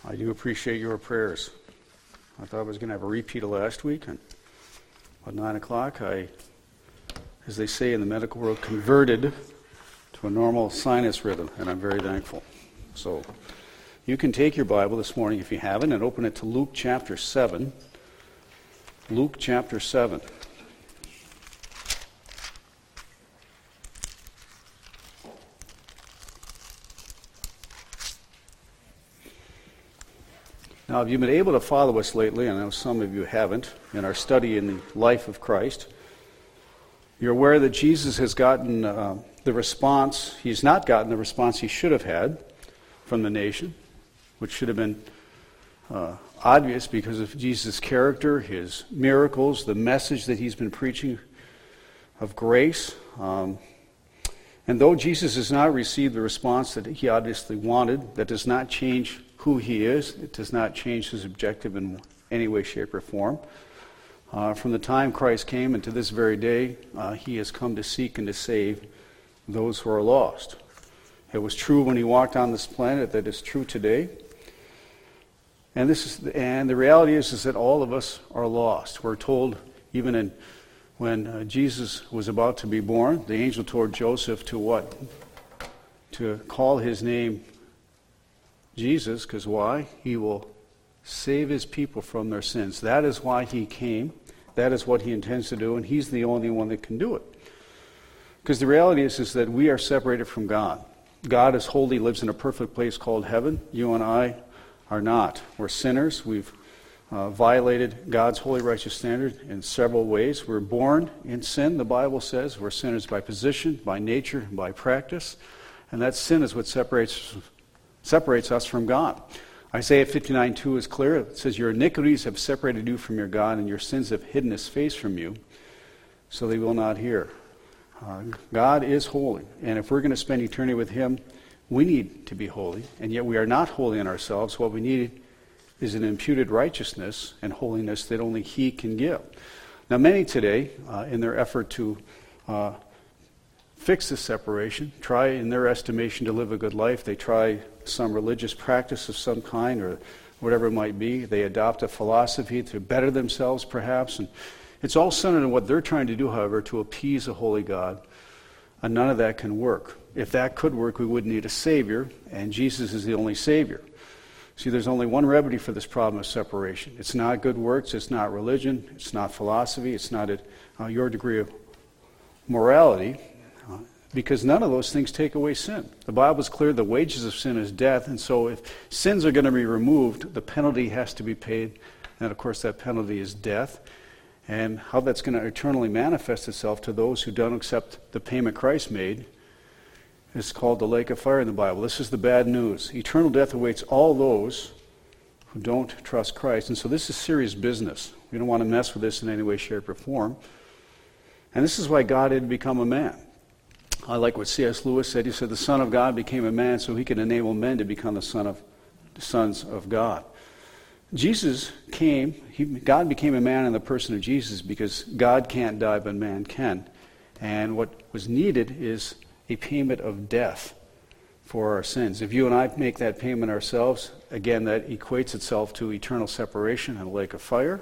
I do appreciate your prayers. I thought I was going to have a repeat of last week, and at 9 o'clock, I, as they say in the medical world, converted to a normal sinus rhythm, and I'm very thankful. So, you can take your Bible this morning if you haven't and open it to Luke chapter 7. Luke chapter 7. Now, if you've been able to follow us lately, and I know some of you haven't, in our study in the life of Christ, you're aware that Jesus has gotten the response, he's not gotten the response he should have had from the nation, which should have been obvious because of Jesus' character, his miracles, the message that he's been preaching of grace. And though Jesus has not received the response that he obviously wanted, that does not change who he is. It does not change his objective in any way, shape, or form. From the time Christ came and to this very day, he has come to seek and to save those who are lost. It was true when he walked on this planet. That is true today. And the reality is that all of us are lost. We're told even when Jesus was about to be born, the angel told Joseph to what? To call his name Jesus, because why? He will save his people from their sins. That is why he came. That is what he intends to do, and he's the only one that can do it. Because the reality is that we are separated from God. God is holy, lives in a perfect place called heaven. You and I are not. We're sinners. We've violated God's holy, righteous standard in several ways. We're born in sin, the Bible says. We're sinners by position, by nature, by practice. And that sin is what separates us from God. Isaiah 59:2 is clear. It says, your iniquities have separated you from your God, and your sins have hidden his face from you, so they will not hear. God is holy, and if we're going to spend eternity with him, we need to be holy, and yet we are not holy in ourselves. What we need is an imputed righteousness and holiness that only he can give. Now, many today, in their effort to fix this separation, try in their estimation to live a good life. They try some religious practice of some kind or whatever it might be. They adopt a philosophy to better themselves perhaps. And it's all centered on what they're trying to do, however, to appease a holy God. And none of that can work. If that could work, we wouldn't need a Savior, and Jesus is the only Savior. See, there's only one remedy for this problem of separation. It's not good works, it's not religion, it's not philosophy, it's not your degree of morality, because none of those things take away sin. The Bible is clear, the wages of sin is death, and so if sins are going to be removed, the penalty has to be paid, and of course that penalty is death. And how that's going to eternally manifest itself to those who don't accept the payment Christ made is called the lake of fire in the Bible. This is the bad news. Eternal death awaits all those who don't trust Christ, and so this is serious business. We don't want to mess with this in any way, shape, or form. And this is why God had to become a man. I like what C.S. Lewis said. He said, the Son of God became a man so he could enable men to become the sons of God. Jesus came, God became a man in the person of Jesus because God can't die, but man can. And what was needed is a payment of death for our sins. If you and I make that payment ourselves, again, that equates itself to eternal separation in a lake of fire.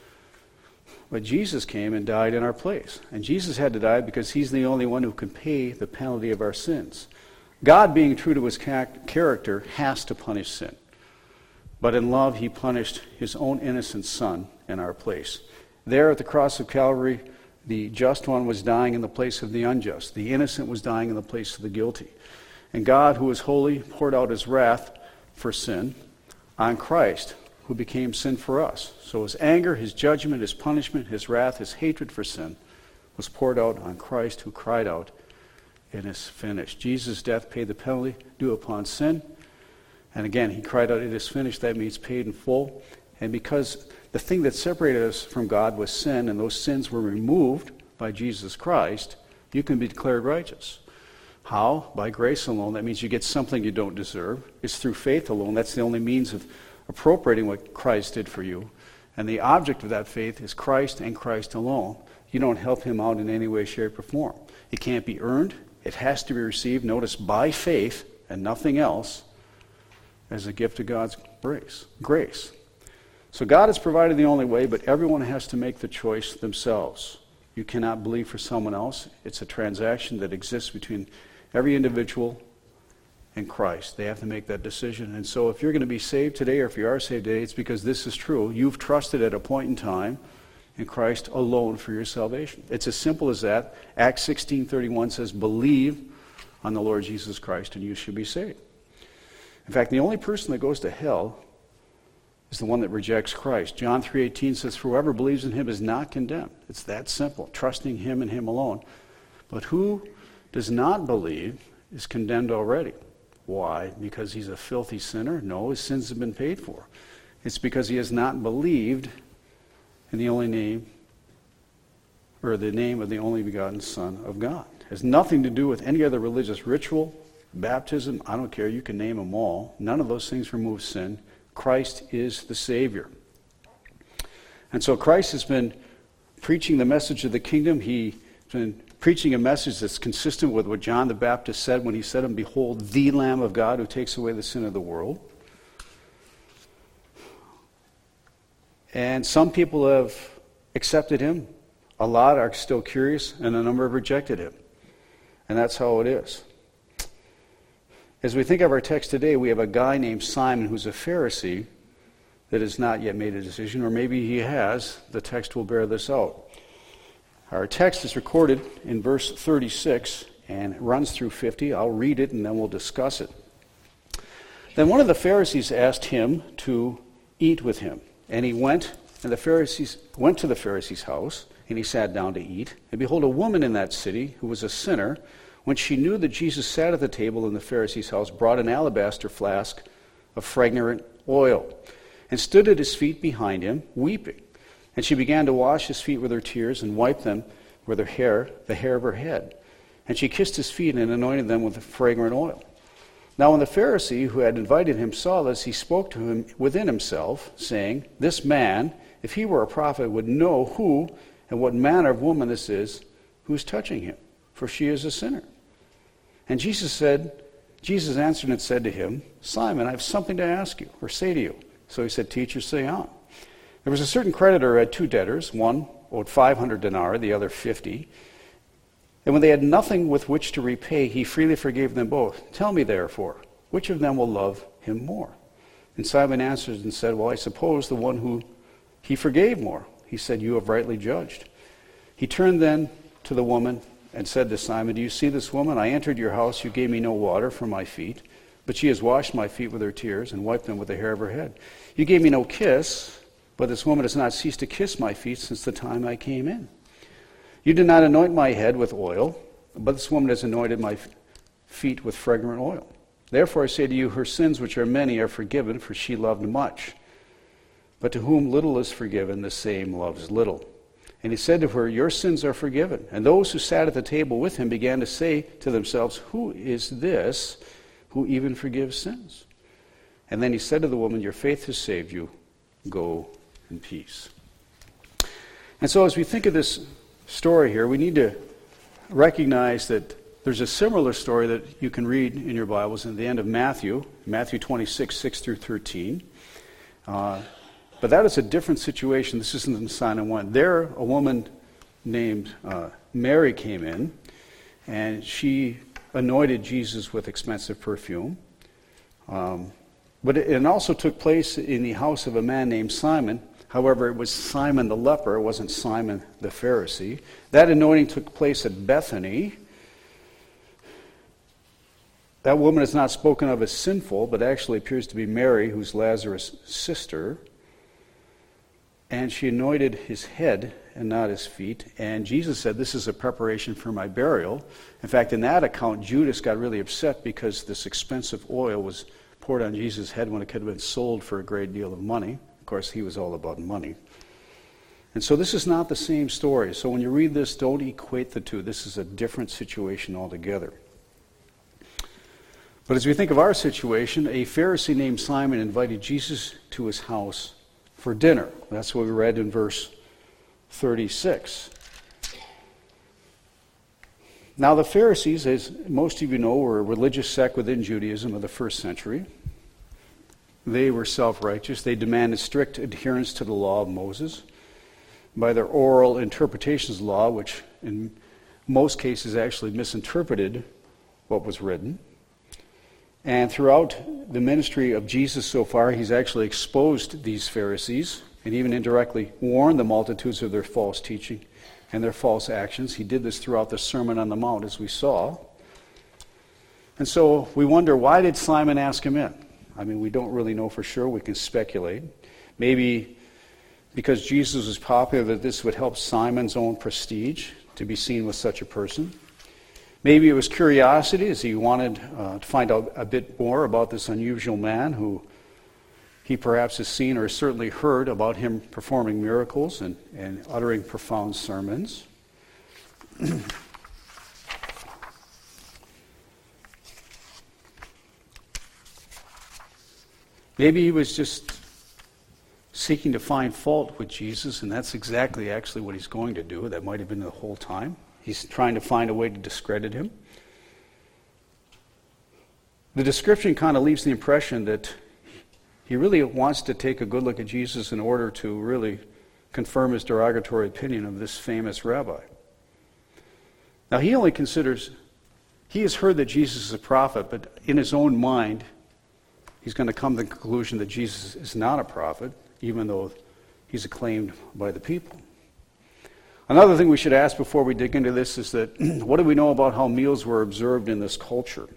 But Jesus came and died in our place. And Jesus had to die because he's the only one who can pay the penalty of our sins. God, being true to his character, has to punish sin. But in love, he punished his own innocent son in our place. There at the cross of Calvary, the just one was dying in the place of the unjust. The innocent was dying in the place of the guilty. And God, who is holy, poured out his wrath for sin on Christ, who became sin for us. So his anger, his judgment, his punishment, his wrath, his hatred for sin was poured out on Christ, who cried out, it is finished. Jesus' death paid the penalty due upon sin. And again, he cried out, it is finished. That means paid in full. And because the thing that separated us from God was sin, and those sins were removed by Jesus Christ, you can be declared righteous. How? By grace alone. That means you get something you don't deserve. It's through faith alone. That's the only means of appropriating what Christ did for you. And the object of that faith is Christ and Christ alone. You don't help him out in any way, shape, or form. It can't be earned. It has to be received, notice, by faith and nothing else, as a gift of God's Grace. So God has provided the only way, but everyone has to make the choice themselves. You cannot believe for someone else. It's a transaction that exists between every individual and Christ. They have to make that decision. And so if you're going to be saved today, or if you are saved today, it's because this is true. You've trusted at a point in time in Christ alone for your salvation. It's as simple as that. Acts 16:31 says, believe on the Lord Jesus Christ and you should be saved. In fact, the only person that goes to hell is the one that rejects Christ. John 3:18 says, for whoever believes in him is not condemned. It's that simple, trusting him and him alone. But who does not believe is condemned already. Why? Because he's a filthy sinner? No, his sins have been paid for. It's because he has not believed in the only name, or the name of the only begotten Son of God. It has nothing to do with any other religious ritual, baptism, I don't care, you can name them all. None of those things remove sin. Christ is the Savior. And so Christ has been preaching the message of the kingdom. He's been preaching a message that's consistent with what John the Baptist said when he said, behold, the Lamb of God who takes away the sin of the world. And some people have accepted him. A lot are still curious, and a number have rejected him. And that's how it is. As we think of our text today, we have a guy named Simon who's a Pharisee that has not yet made a decision, or maybe he has. The text will bear this out. Our text is recorded in verse 36 and it runs through 50. I'll read it and then we'll discuss it. Then one of the Pharisees asked him to eat with him. And he went, and the Pharisees went to the Pharisee's house, and he sat down to eat. And behold, a woman in that city, who was a sinner, when she knew that Jesus sat at the table in the Pharisee's house, brought an alabaster flask of fragrant oil, and stood at his feet behind him, weeping. And she began to wash his feet with her tears, and wipe them with her hair, the hair of her head. And she kissed his feet and anointed them with the fragrant oil. Now when the Pharisee who had invited him saw this, he spoke to him within himself, saying, this man, if he were a prophet, would know who and what manner of woman this is who is touching him, for she is a sinner. And Jesus answered and said to him, Simon, I have something to ask you, or say to you. So he said, Teacher, say on. There was a certain creditor who had two debtors. One owed 500 denarii, the other 50. And when they had nothing with which to repay, he freely forgave them both. Tell me, therefore, which of them will love him more? And Simon answered and said, Well, I suppose the one who he forgave more. He said, You have rightly judged. He turned then to the woman and said to Simon, Do you see this woman? I entered your house. You gave me no water for my feet, but she has washed my feet with her tears and wiped them with the hair of her head. You gave me no kiss, but this woman has not ceased to kiss my feet since the time I came in. You did not anoint my head with oil, but this woman has anointed my feet with fragrant oil. Therefore I say to you, her sins, which are many, are forgiven, for she loved much. But to whom little is forgiven, the same loves little. And he said to her, Your sins are forgiven. And those who sat at the table with him began to say to themselves, Who is this who even forgives sins? And then he said to the woman, Your faith has saved you. Go in peace. And so as we think of this story here, we need to recognize that there's a similar story that you can read in your Bibles in the end of Matthew 26, 6 through 13. But that is a different situation. This isn't in Simon 1. There, a woman named Mary came in, and she anointed Jesus with expensive perfume. But it also took place in the house of a man named Simon. However, it was Simon the leper. It wasn't Simon the Pharisee. That anointing took place at Bethany. That woman is not spoken of as sinful, but actually appears to be Mary, who's Lazarus' sister. And she anointed his head and not his feet. And Jesus said, This is a preparation for my burial. In fact, in that account, Judas got really upset because this expensive oil was poured on Jesus' head when it could have been sold for a great deal of money. Of course, he was all about money. And so this is not the same story. So when you read this, don't equate the two. This is a different situation altogether. But as we think of our situation, a Pharisee named Simon invited Jesus to his house for dinner. That's what we read in verse 36. Now the Pharisees, as most of you know, were a religious sect within Judaism of the first century. They were self-righteous. They demanded strict adherence to the law of Moses by their oral interpretations of the law, which in most cases actually misinterpreted what was written. And throughout the ministry of Jesus so far, he's actually exposed these Pharisees and even indirectly warned the multitudes of their false teaching and their false actions. He did this throughout the Sermon on the Mount, as we saw. And so we wonder, why did Simon ask him in? I mean, we don't really know for sure. We can speculate. Maybe because Jesus was popular, that this would help Simon's own prestige to be seen with such a person. Maybe it was curiosity, as he wanted to find out a bit more about this unusual man who he perhaps has seen or certainly heard about him performing miracles and uttering profound sermons. Maybe he was just seeking to find fault with Jesus, and that's exactly actually what he's going to do. That might have been the whole time. He's trying to find a way to discredit him. The description kind of leaves the impression that he really wants to take a good look at Jesus in order to really confirm his derogatory opinion of this famous rabbi. Now, he has heard that Jesus is a prophet, but in his own mind, he's going to come to the conclusion that Jesus is not a prophet, even though he's acclaimed by the people. Another thing we should ask before we dig into this is that, what do we know about how meals were observed in this culture?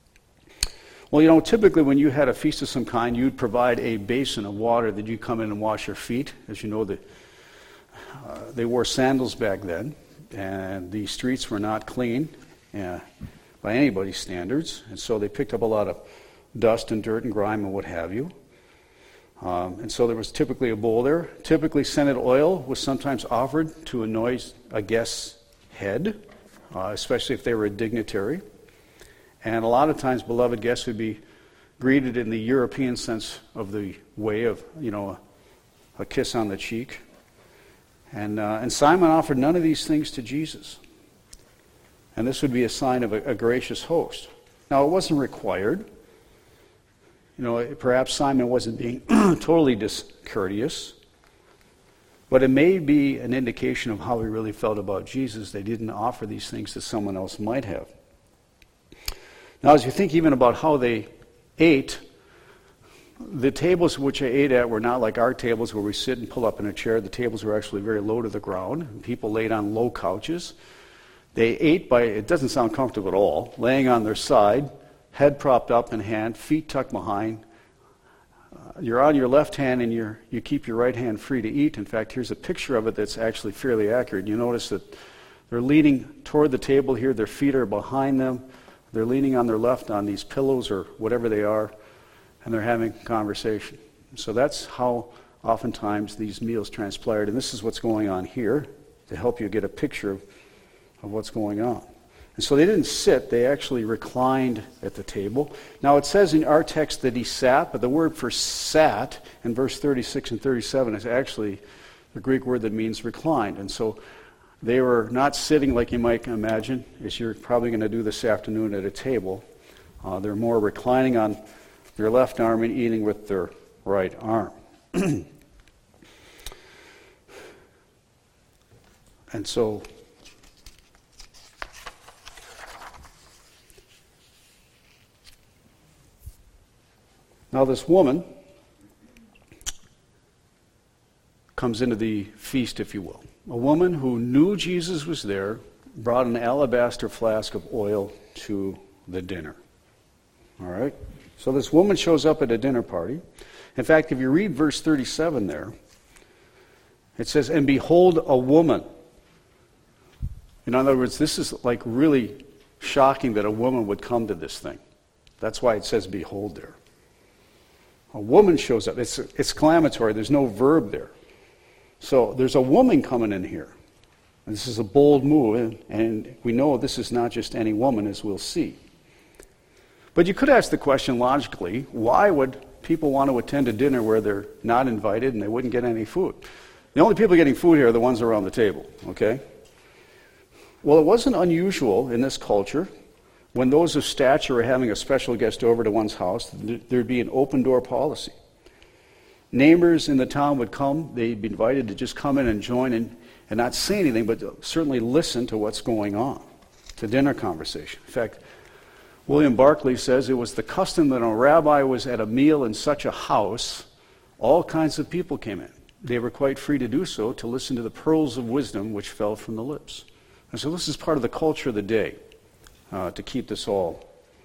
Well, typically when you had a feast of some kind, you'd provide a basin of water that you'd come in and wash your feet. As you know, they wore sandals back then, and the streets were not clean by anybody's standards, and so they picked up a lot of dust and dirt and grime and what have you. And so there was typically a bowl there. Typically scented oil was sometimes offered to anoint a guest's head, especially if they were a dignitary. And a lot of times beloved guests would be greeted in the European sense of the way of, a kiss on the cheek. And Simon offered none of these things to Jesus. And this would be a sign of a gracious host. Now, it wasn't required. Perhaps Simon wasn't being totally discourteous, but it may be an indication of how he really felt about Jesus. They didn't offer these things that someone else might have. Now, as you think even about how they ate, the tables which they ate at were not like our tables where we sit and pull up in a chair. The tables were actually very low to the ground. People laid on low couches. They ate it doesn't sound comfortable at all, laying on their side, head propped up in hand, feet tucked behind. You're on your left hand and you keep your right hand free to eat. In fact, here's a picture of it that's actually fairly accurate. You notice that they're leaning toward the table here. Their feet are behind them. They're leaning on their left on these pillows or whatever they are, and they're having conversation. So that's how oftentimes these meals transpired. And this is what's going on here to help you get a picture of what's going on. And so they didn't sit, they actually reclined at the table. Now it says in our text that he sat, but the word for sat in verse 36 and 37 is actually the Greek word that means reclined. And so they were not sitting like you might imagine, as you're probably going to do this afternoon at a table. They're more reclining on their left arm and eating with their right arm. And so now this woman comes into the feast, if you will. A woman who knew Jesus was there brought an alabaster flask of oil to the dinner. All right? So this woman shows up at a dinner party. In fact, if you read verse 37 there, it says, "And behold, a woman." In other words, this is like really shocking that a woman would come to this thing. That's why it says behold there. A woman shows up. It's exclamatory. There's no verb there. So there's a woman coming in here. And this is a bold move, and we know this is not just any woman, as we'll see. But you could ask the question logically, why would people want to attend a dinner where they're not invited and they wouldn't get any food? The only people getting food here are the ones around the table, okay? Well, it wasn't unusual in this culture When those of stature were having a special guest over to one's house, there'd be an open door policy. Neighbors in the town would come. They'd be invited to just come in and join in and not say anything, but certainly listen to what's going on, to dinner conversation. In fact, William Barclay says it was the custom that when a rabbi was at a meal in such a house, all kinds of people came in. They were quite free to do so, to listen to the pearls of wisdom which fell from the lips. And so this is part of the culture of the day, to keep this all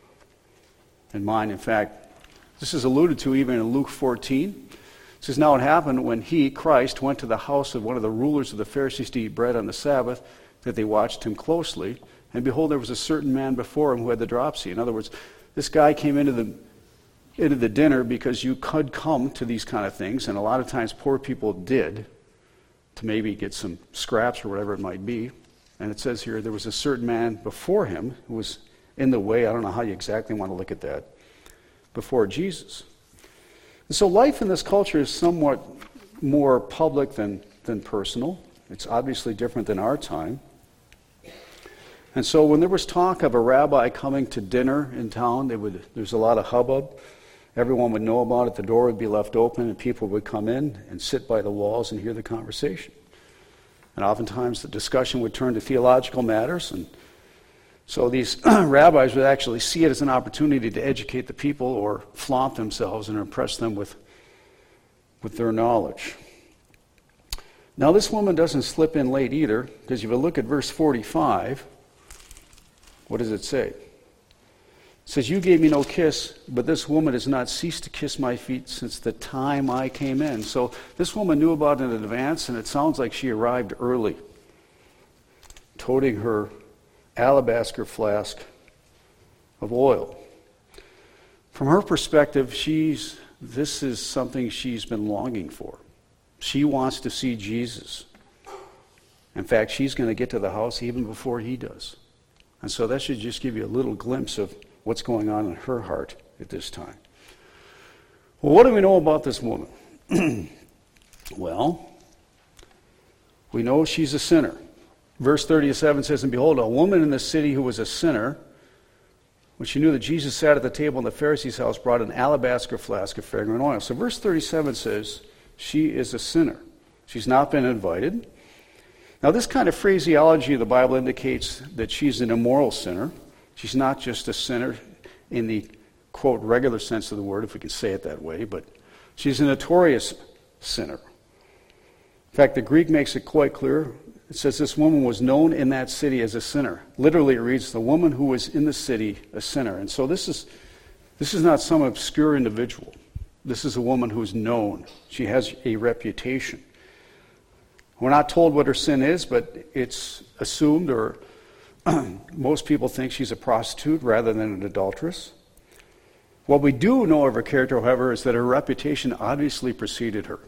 in mind. In fact, this is alluded to even in Luke 14. It says, now it happened when he, Christ, went to the house of one of the rulers of the Pharisees to eat bread on the Sabbath, that they watched him closely. And behold, there was a certain man before him who had the dropsy. In other words, this guy came into the dinner because you could come to these kind of things, and a lot of times poor people did, to maybe get some scraps or whatever it might be. And it says here, there was a certain man before him who was in the way. I don't know how you exactly want to look at that. Before Jesus. And so life in this culture is somewhat more public than personal. It's obviously different than our time. And so when there was talk of a rabbi coming to dinner in town, there's a lot of hubbub. Everyone would know about it. The door would be left open, and people would come in and sit by the walls and hear the conversation. And oftentimes the discussion would turn to theological matters. And so these rabbis would actually see it as an opportunity to educate the people or flaunt themselves and impress them with their knowledge. Now this woman doesn't slip in late either, because if you look at verse 45, what does it say? It says, you gave me no kiss, but this woman has not ceased to kiss my feet since the time I came in. So this woman knew about it in advance, and it sounds like she arrived early, toting her alabaster flask of oil. From her perspective, this is something she's been longing for. She wants to see Jesus. In fact, she's going to get to the house even before he does. And so that should just give you a little glimpse of what's going on in her heart at this time. Well, what do we know about this woman? Well, we know she's a sinner. Verse 37 says, and behold, a woman in the city who was a sinner, when she knew that Jesus sat at the table in the Pharisee's house, brought an alabaster flask of fragrant oil. So verse 37 says, she is a sinner. She's not been invited. Now this kind of phraseology of the Bible indicates that she's an immoral sinner. She's not just a sinner in the, quote, regular sense of the word, if we can say it that way, but she's a notorious sinner. In fact, the Greek makes it quite clear. It says this woman was known in that city as a sinner. Literally, it reads, the woman who was in the city, a sinner. And so this is not some obscure individual. This is a woman who's known. She has a reputation. We're not told what her sin is, but it's assumed, or most people think she's a prostitute rather than an adulteress. What we do know of her character, however, is that her reputation obviously preceded her.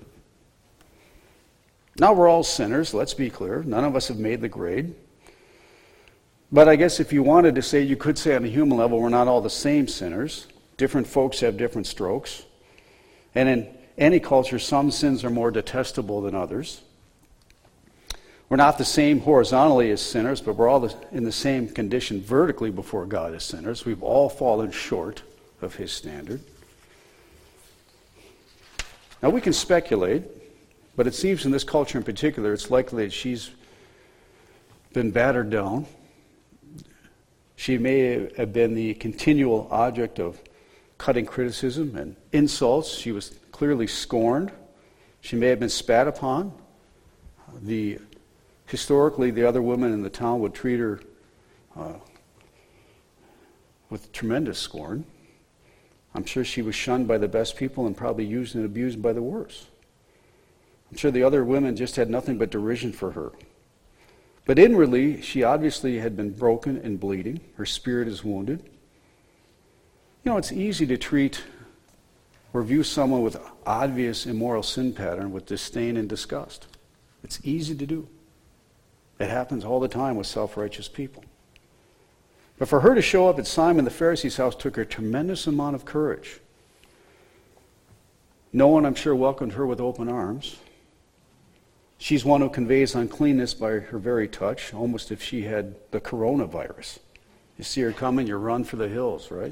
Now we're all sinners, let's be clear. None of us have made the grade. But I guess if you wanted to say, you could say on a human level, we're not all the same sinners. Different folks have different strokes. And in any culture, some sins are more detestable than others. We're not the same horizontally as sinners, but we're all in the same condition vertically before God as sinners. We've all fallen short of his standard. Now we can speculate, but it seems in this culture in particular, it's likely that she's been battered down. She may have been the continual object of cutting criticism and insults. She was clearly scorned. She may have been spat upon. Historically, the other women in the town would treat her with tremendous scorn. I'm sure she was shunned by the best people and probably used and abused by the worst. I'm sure the other women just had nothing but derision for her. But inwardly, she obviously had been broken and bleeding. Her spirit is wounded. You know, it's easy to treat or view someone with obvious immoral sin pattern with disdain and disgust. It's easy to do. It happens all the time with self-righteous people. But for her to show up at Simon the Pharisee's house took a tremendous amount of courage. No one, I'm sure, welcomed her with open arms. She's one who conveys uncleanness by her very touch, almost if she had the coronavirus. You see her coming, you run for the hills, right?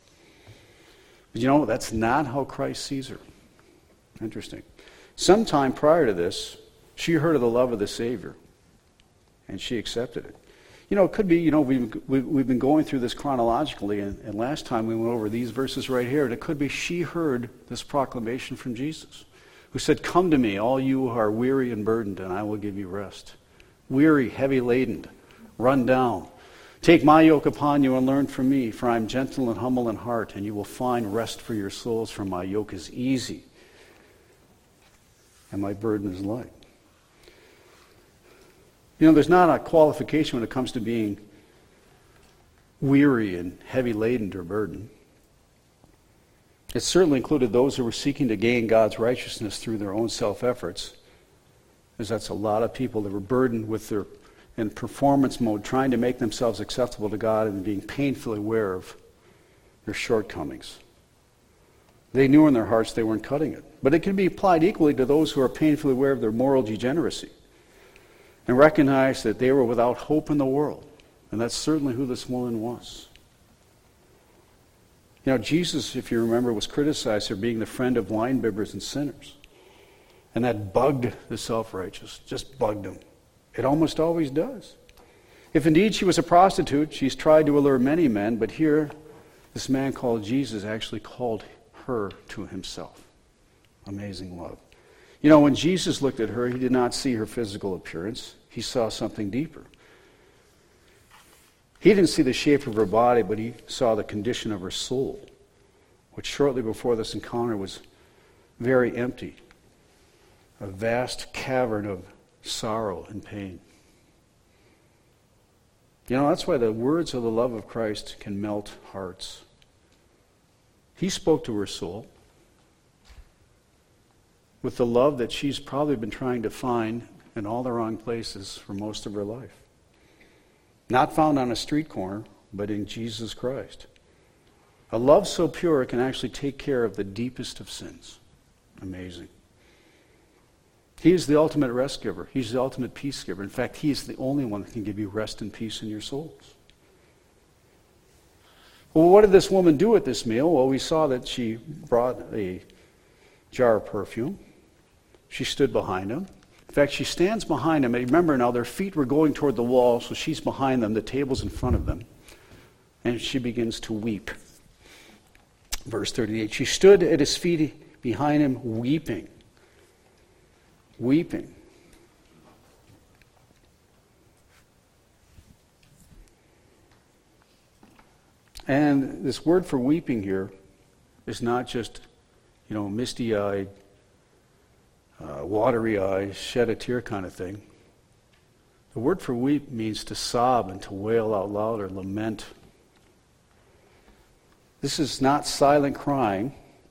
But that's not how Christ sees her. Interesting. Sometime prior to this, she heard of the love of the Savior, and she accepted it. It could be, we've been going through this chronologically, and last time we went over these verses right here, and it could be she heard this proclamation from Jesus, who said, "Come to me, all you who are weary and burdened, and I will give you rest." Weary, heavy laden, run down. Take my yoke upon you and learn from me, for I am gentle and humble in heart, and you will find rest for your souls, for my yoke is easy, and my burden is light. There's not a qualification when it comes to being weary and heavy laden or burdened. It certainly included those who were seeking to gain God's righteousness through their own self-efforts, because that's a lot of people that were burdened with their in performance mode, trying to make themselves acceptable to God and being painfully aware of their shortcomings. They knew in their hearts they weren't cutting it. But it can be applied equally to those who are painfully aware of their moral degeneracy and recognize that they were without hope in the world. And that's certainly who this woman was. Jesus, if you remember, was criticized for being the friend of winebibbers and sinners. And that bugged the self-righteous, just bugged him. It almost always does. If indeed she was a prostitute, she's tried to allure many men, but here, this man called Jesus actually called her to himself. Amazing love. When Jesus looked at her, he did not see her physical appearance. He saw something deeper. He didn't see the shape of her body, but he saw the condition of her soul, which shortly before this encounter was very empty, a vast cavern of sorrow and pain. That's why the words of the love of Christ can melt hearts. He spoke to her soul with the love that she's probably been trying to find in all the wrong places for most of her life. Not found on a street corner, but in Jesus Christ. A love so pure it can actually take care of the deepest of sins. Amazing. He is the ultimate rest giver. He's the ultimate peace giver. In fact, he is the only one that can give you rest and peace in your souls. Well, what did this woman do at this meal? Well, we saw that she brought a jar of perfume. She stood behind him. In fact, she stands behind him. And remember now, their feet were going toward the wall, so she's behind them. The table's in front of them. And she begins to weep. Verse 38, she stood at his feet behind him, weeping. Weeping. And this word for weeping here is not just, misty-eyed, watery eyes, shed a tear kind of thing. The word for weep means to sob and to wail out loud or lament. This is not silent crying.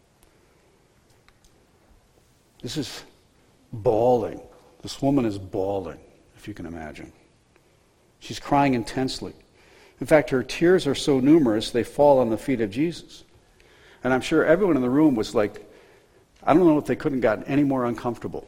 This is bawling. This woman is bawling, if you can imagine. She's crying intensely. In fact, her tears are so numerous, they fall on the feet of Jesus. And I'm sure everyone in the room was like, I don't know if they couldn't have gotten any more uncomfortable.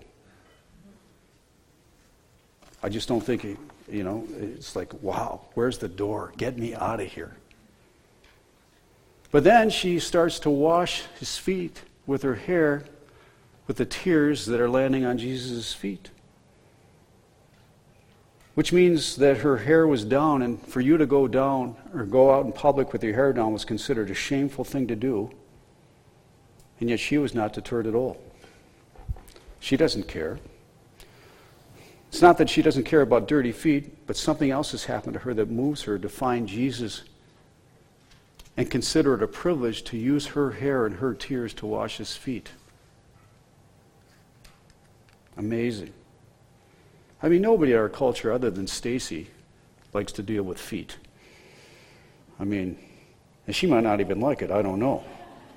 I just don't think, it's like, wow, where's the door? Get me out of here. But then she starts to wash his feet with her hair, with the tears that are landing on Jesus' feet. Which means that her hair was down, and for you to go down or go out in public with your hair down was considered a shameful thing to do. And yet she was not deterred at all. She doesn't care. It's not that she doesn't care about dirty feet, but something else has happened to her that moves her to find Jesus and consider it a privilege to use her hair and her tears to wash his feet. Amazing. I mean, nobody in our culture other than Stacy likes to deal with feet. I mean, and she might not even like it, I don't know.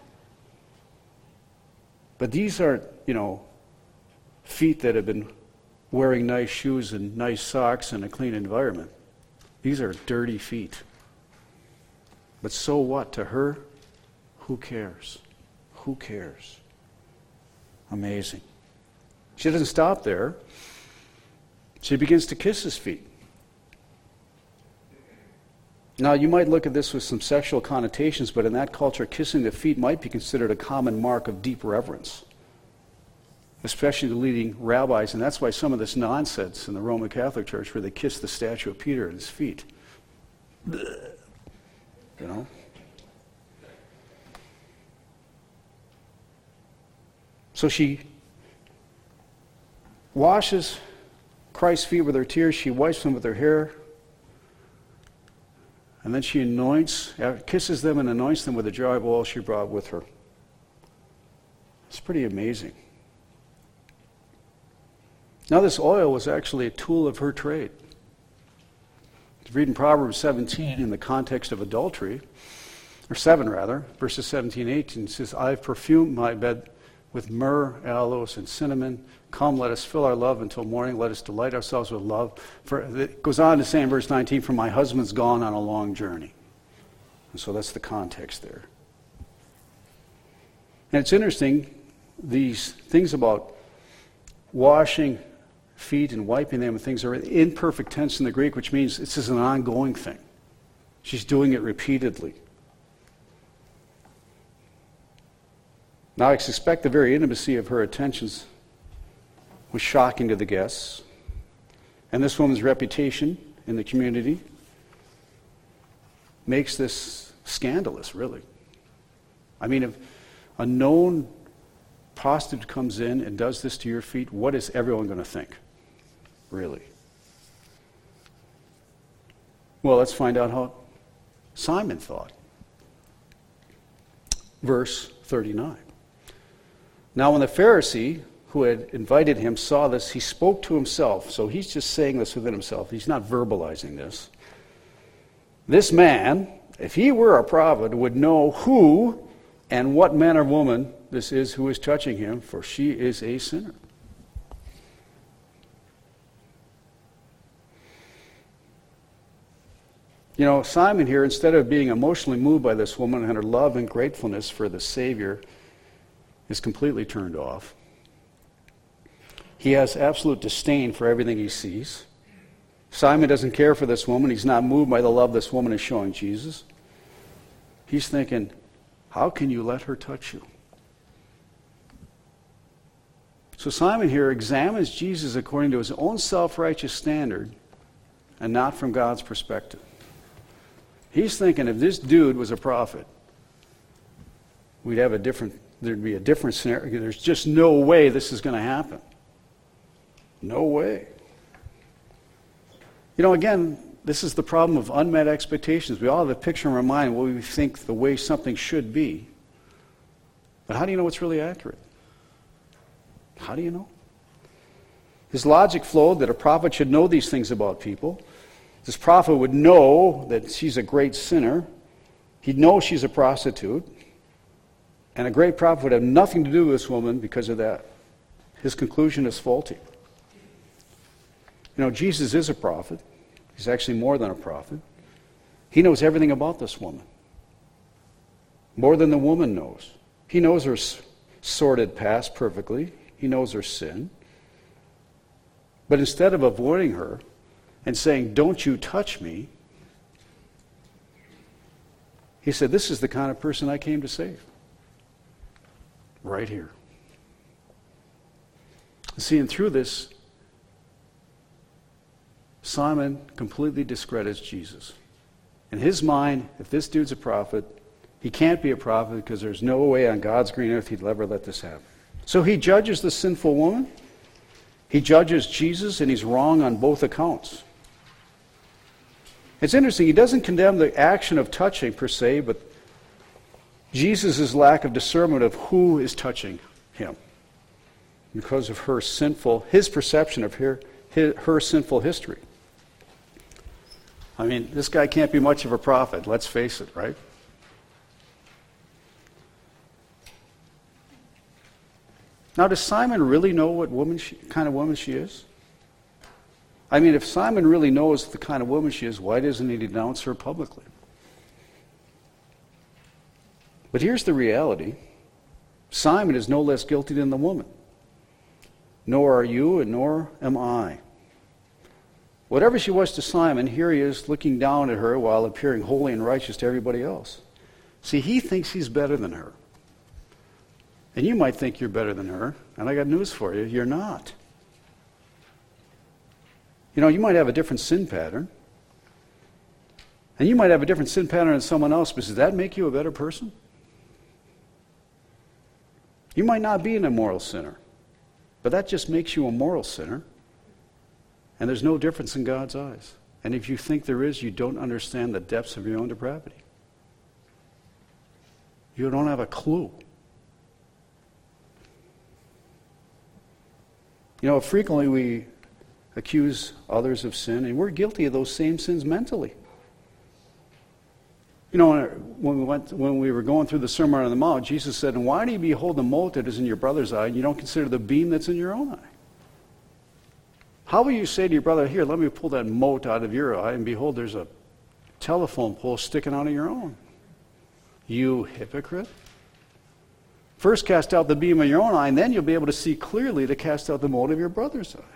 But these aren't, feet that have been wearing nice shoes and nice socks in a clean environment. These are dirty feet. But so what? To her, who cares? Who cares? Amazing. She doesn't stop there. She begins to kiss his feet. Now, you might look at this with some sexual connotations, but in that culture, kissing the feet might be considered a common mark of deep reverence, especially the leading rabbis. And that's why some of this nonsense in the Roman Catholic Church, where they kiss the statue of Peter at his feet. You know? So she washes Christ's feet with her tears. She wipes them with her hair. And then she kisses them and anoints them with the jar of oil she brought with her. It's pretty amazing. Now, this oil was actually a tool of her trade. If you read in Proverbs 17 in the context of adultery, or 7 rather, verses 17 and 18, it says, "I have perfumed my bed with myrrh, aloes, and cinnamon. Come, let us fill our love until morning. Let us delight ourselves with love." For it goes on to say in verse 19, "For my husband's gone on a long journey." And so that's the context there. And it's interesting, these things about washing feet and wiping them and things are in imperfect tense in the Greek, which means this is an ongoing thing. She's doing it repeatedly. Now, I suspect the very intimacy of her attentions was shocking to the guests. And this woman's reputation in the community makes this scandalous, really. I mean, if a known prostitute comes in and does this to your feet, what is everyone going to think? Really? Well, let's find out how Simon thought. Verse 39. "Now when the Pharisee who had invited him saw this, he spoke to himself." So he's just saying this within himself. He's not verbalizing this. "This man, if he were a prophet, would know who and what man or woman this is who is touching him, for she is a sinner." You know, Simon here, instead of being emotionally moved by this woman and her love and gratefulness for the Savior, is completely turned off. He has absolute disdain for everything he sees. Simon doesn't care for this woman. He's not moved by the love this woman is showing Jesus. He's thinking, how can you let her touch you? So Simon here examines Jesus according to his own self-righteous standard and not from God's perspective. He's thinking if this dude was a prophet, there'd be a different scenario. There's just no way this is going to happen. No way. You know, again, this is the problem of unmet expectations. We all have a picture in our mind what we think the way something should be. But how do you know what's really accurate? How do you know? His logic flowed that a prophet should know these things about people. This prophet would know that she's a great sinner. He'd know she's a prostitute. And a great prophet would have nothing to do with this woman because of that. His conclusion is faulty. You know, Jesus is a prophet. He's actually more than a prophet. He knows everything about this woman. More than the woman knows. He knows her sordid past perfectly. He knows her sin. But instead of avoiding her and saying, "Don't you touch me," he said, "This is the kind of person I came to save." Right here. See, and through this, Simon completely discredits Jesus. In his mind, if this dude's a prophet, he can't be a prophet because there's no way on God's green earth he'd ever let this happen. So he judges the sinful woman, he judges Jesus, and he's wrong on both accounts. It's interesting, he doesn't condemn the action of touching per se, but Jesus' lack of discernment of who is touching him because of his perception of her sinful history. I mean, this guy can't be much of a prophet, let's face it, right? Now, does Simon really know what kind of woman she is? I mean, if Simon really knows the kind of woman she is, why doesn't he denounce her publicly? But here's the reality. Simon is no less guilty than the woman. Nor are you, and nor am I. Whatever she was to Simon, here he is looking down at her while appearing holy and righteous to everybody else. See, he thinks he's better than her. And you might think you're better than her, and I got news for you, you're not. You know, you might have a different sin pattern, and you might have a different sin pattern than someone else, but does that make you a better person? You might not be an immoral sinner, but that just makes you a moral sinner, and there's no difference in God's eyes. And if you think there is, you don't understand the depths of your own depravity. You don't have a clue. You know, frequently we accuse others of sin, and we're guilty of those same sins mentally. You know, when we were going through the Sermon on the Mount, Jesus said, "And why do you behold the mote that is in your brother's eye, and you don't consider the beam that's in your own eye?" How will you say to your brother, "Here, let me pull that mote out of your eye," and behold, there's a telephone pole sticking out of your own? You hypocrite. First cast out the beam of your own eye, and then you'll be able to see clearly to cast out the mote of your brother's eye.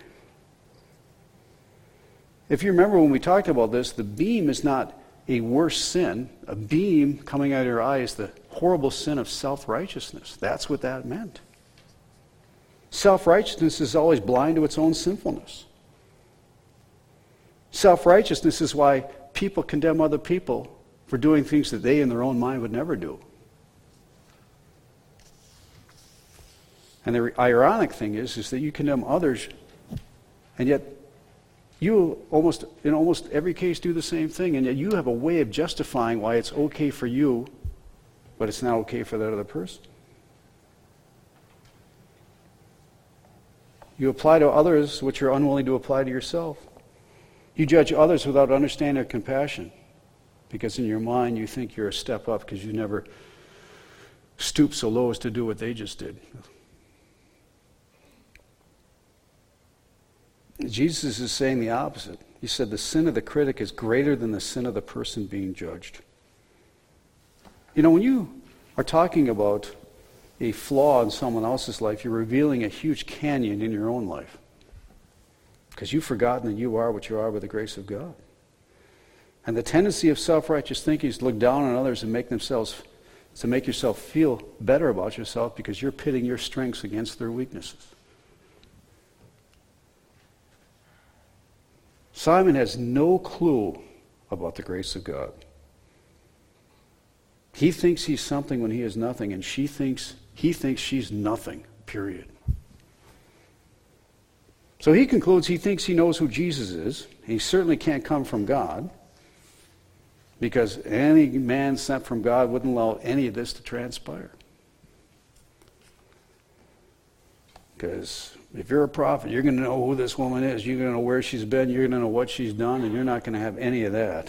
If you remember when we talked about this, the beam is not a worse sin. A beam coming out of your eye is the horrible sin of self-righteousness. That's what that meant. Self-righteousness is always blind to its own sinfulness. Self-righteousness is why people condemn other people for doing things that they in their own mind would never do. And the ironic thing is that you condemn others, and yet you in almost every case do the same thing, and yet you have a way of justifying why it's okay for you, but it's not okay for that other person. You apply to others what you're unwilling to apply to yourself. You judge others without understanding or compassion, because in your mind you think you're a step up because you never stooped so low as to do what they just did. Jesus is saying the opposite. He said the sin of the critic is greater than the sin of the person being judged. You know, when you are talking about a flaw in someone else's life, you're revealing a huge canyon in your own life. Because you've forgotten that you are what you are by the grace of God. And the tendency of self-righteous thinking is to look down on others and make yourself feel better about yourself because you're pitting your strengths against their weaknesses. Simon has no clue about the grace of God. He thinks he's something when he is nothing, and he thinks she's nothing, period. So he concludes he thinks he knows who Jesus is. He certainly can't come from God, because any man sent from God wouldn't allow any of this to transpire. Because if you're a prophet, you're going to know who this woman is. You're going to know where she's been. You're going to know what she's done, and you're not going to have any of that.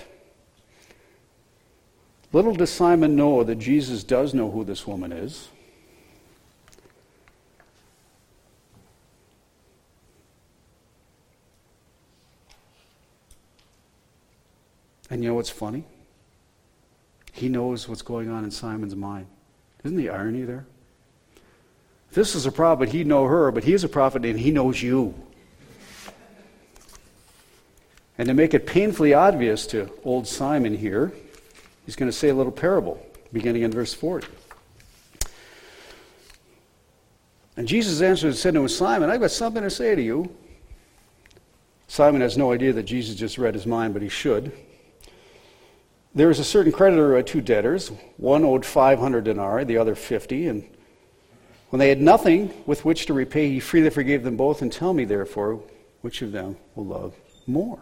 Little does Simon know that Jesus does know who this woman is. And you know what's funny? He knows what's going on in Simon's mind. Isn't the irony there? If this is a prophet, he'd know her, but he's a prophet and he knows you. And to make it painfully obvious to old Simon here, he's going to say a little parable, beginning in verse 40. And Jesus answered and said to him, "Simon, I've got something to say to you." Simon has no idea that Jesus just read his mind, but he should. There was a certain creditor who had two debtors. One owed 500 denarii, the other 50. And when they had nothing with which to repay, he freely forgave them both. And tell me, therefore, which of them will love more?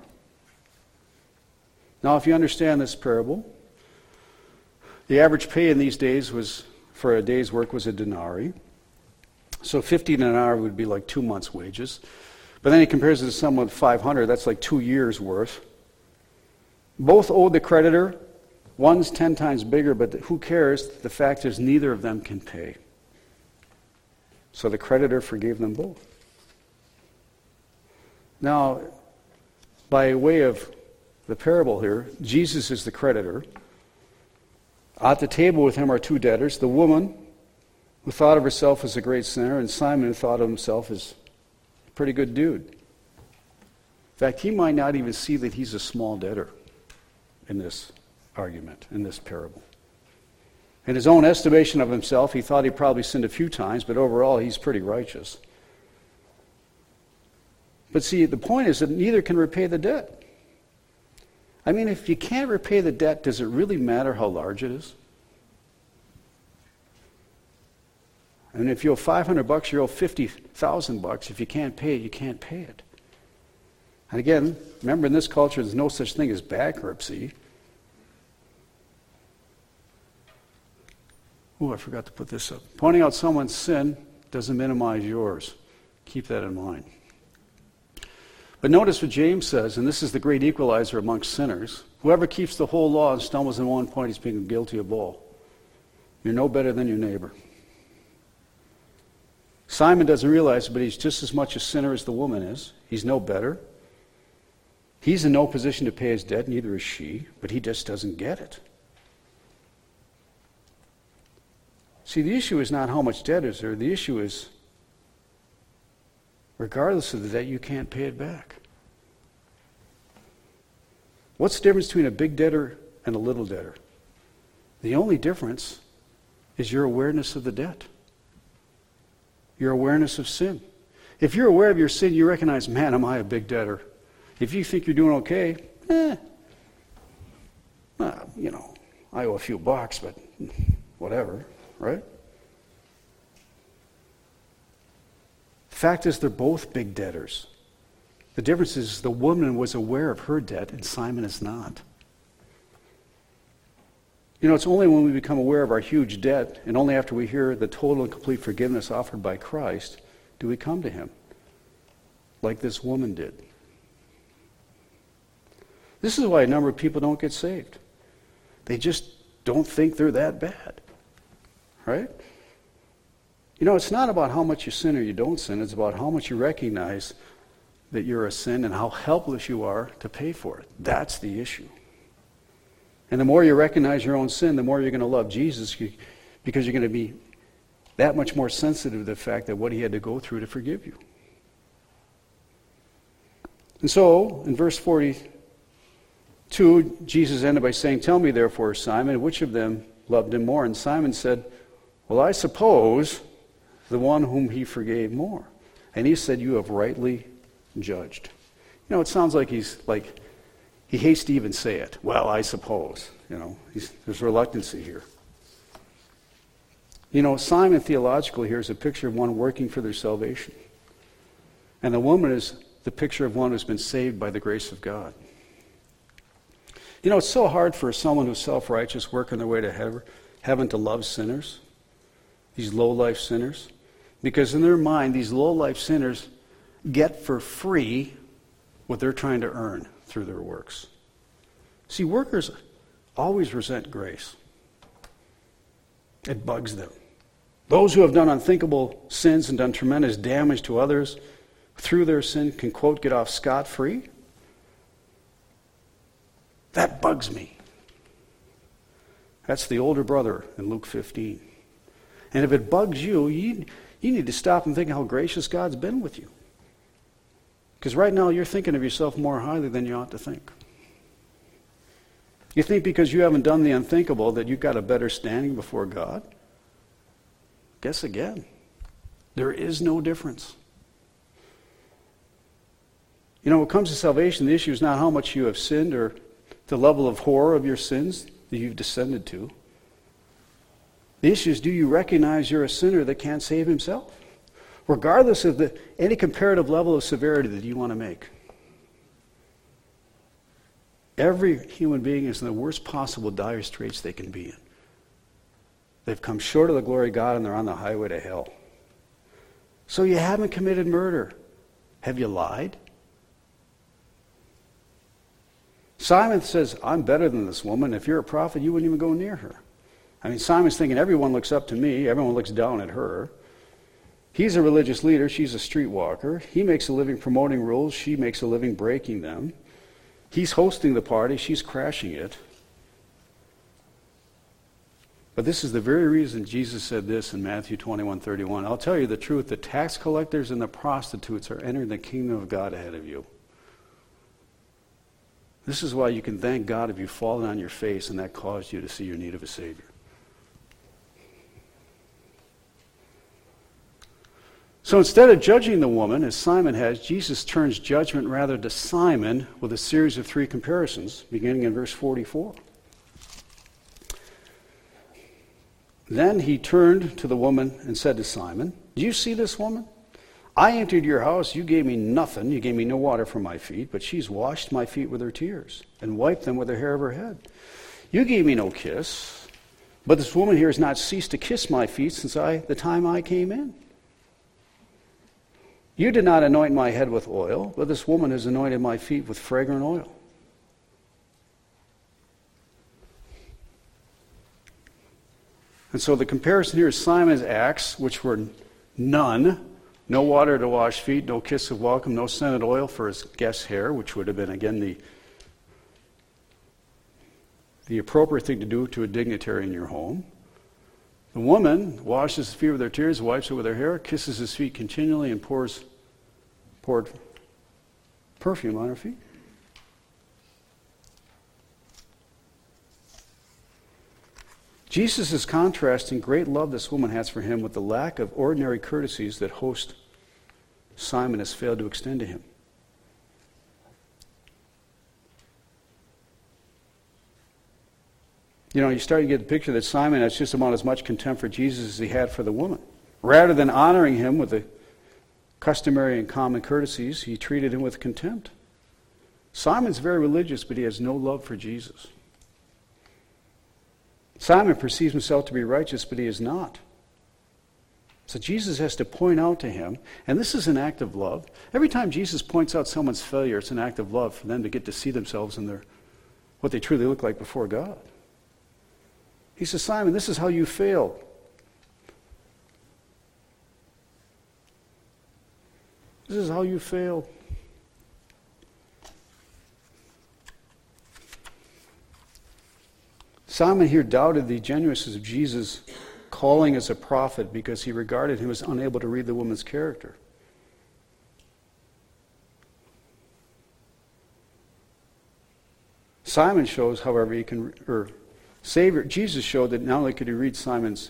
Now, if you understand this parable, the average pay in these days for a day's work was a denarii. So 50 denarii would be like 2 months' wages. But then he compares it to someone with 500, that's like 2 years' worth. Both owed the creditor. One's 10 times bigger, but who cares? The fact is neither of them can pay. So the creditor forgave them both. Now, by way of the parable here, Jesus is the creditor. At the table with him are two debtors, the woman who thought of herself as a great sinner, and Simon who thought of himself as a pretty good dude. In fact, he might not even see that he's a small debtor in this argument, in this parable. In his own estimation of himself, he thought he probably sinned a few times, but overall he's pretty righteous. But see, the point is that neither can repay the debt. I mean, if you can't repay the debt, does it really matter how large it is? And if you owe $500, you owe $50,000. If you can't pay it, you can't pay it. And again, remember, in this culture, there's no such thing as bankruptcy. Oh, I forgot to put this up. Pointing out someone's sin doesn't minimize yours. Keep that in mind. But notice what James says, and this is the great equalizer amongst sinners. Whoever keeps the whole law and stumbles in one point, he's being guilty of all. You're no better than your neighbor. Simon doesn't realize it, but he's just as much a sinner as the woman is. He's no better. He's in no position to pay his debt, neither is she, but he just doesn't get it. See, the issue is not how much debt is there. The issue is, regardless of the debt, you can't pay it back. What's the difference between a big debtor and a little debtor? The only difference is your awareness of the debt. Your awareness of sin. If you're aware of your sin, you recognize, man, am I a big debtor? If you think you're doing okay, I owe a few bucks, but whatever, right? The fact is, they're both big debtors. The difference is the woman was aware of her debt and Simon is not. You know, it's only when we become aware of our huge debt and only after we hear the total and complete forgiveness offered by Christ do we come to him, like this woman did. This is why a number of people don't get saved. They just don't think they're that bad, right? You know, it's not about how much you sin or you don't sin. It's about how much you recognize that you're a sin and how helpless you are to pay for it. That's the issue. And the more you recognize your own sin, the more you're going to love Jesus, because you're going to be that much more sensitive to the fact that what he had to go through to forgive you. And so, in verse 42, Jesus ended by saying, "Tell me therefore, Simon, which of them loved him more?" And Simon said, "Well, I suppose the one whom he forgave more." And he said, "You have rightly judged." You know, it sounds like he hates to even say it. Well, I suppose. You know, there's reluctancy here. You know, Simon theologically here is a picture of one working for their salvation. And the woman is the picture of one who's been saved by the grace of God. You know, it's so hard for someone who's self-righteous, working their way to heaven to love sinners, these low-life sinners. Because in their mind, these low-life sinners get for free what they're trying to earn through their works. See, workers always resent grace. It bugs them. Those who have done unthinkable sins and done tremendous damage to others through their sin can, quote, get off scot-free. That bugs me. That's the older brother in Luke 15. And if it bugs you, you need to stop and think how gracious God's been with you. Because right now you're thinking of yourself more highly than you ought to think. You think because you haven't done the unthinkable that you've got a better standing before God? Guess again. There is no difference. You know, when it comes to salvation, the issue is not how much you have sinned or the level of horror of your sins that you've descended to. The issue is, do you recognize you're a sinner that can't save himself? Regardless of any comparative level of severity that you want to make. Every human being is in the worst possible dire straits they can be in. They've come short of the glory of God and they're on the highway to hell. So you haven't committed murder. Have you lied? Simon says, I'm better than this woman. If you're a prophet, you wouldn't even go near her. I mean, Simon's thinking, everyone looks up to me. Everyone looks down at her. He's a religious leader. She's a streetwalker. He makes a living promoting rules. She makes a living breaking them. He's hosting the party. She's crashing it. But this is the very reason Jesus said this in Matthew 21:31. I'll tell you the truth, the tax collectors and the prostitutes are entering the kingdom of God ahead of you. This is why you can thank God if you've fallen on your face and that caused you to see your need of a Savior. So instead of judging the woman, as Simon has, Jesus turns judgment rather to Simon with a series of 3 comparisons, beginning in verse 44. Then he turned to the woman and said to Simon, "Do you see this woman? I entered your house, you gave me nothing, you gave me no water for my feet, but she's washed my feet with her tears and wiped them with the hair of her head. You gave me no kiss, but this woman here has not ceased to kiss my feet since the time I came in. You did not anoint my head with oil, but this woman has anointed my feet with fragrant oil." And so the comparison here is Simon's acts, which were none. No water to wash feet, no kiss of welcome, no scented oil for his guest's hair, which would have been, again, the appropriate thing to do to a dignitary in your home. The woman washes his feet with her tears, wipes it with her hair, kisses his feet continually, and poured perfume on her feet. Jesus is contrasting great love this woman has for him with the lack of ordinary courtesies that host Simon has failed to extend to him. You start to get the picture that Simon has just about as much contempt for Jesus as he had for the woman. Rather than honoring him with the customary and common courtesies, he treated him with contempt. Simon's very religious, but he has no love for Jesus. Simon perceives himself to be righteous, but he is not. So Jesus has to point out to him, and this is an act of love. Every time Jesus points out someone's failure, it's an act of love for them to get to see themselves in what they truly look like before God. He says, "Simon, this is how you failed. This is how you failed." Simon here doubted the genuineness of Jesus' calling as a prophet because he regarded him as unable to read the woman's character. Simon shows, however, Jesus showed that not only could he read Simon's.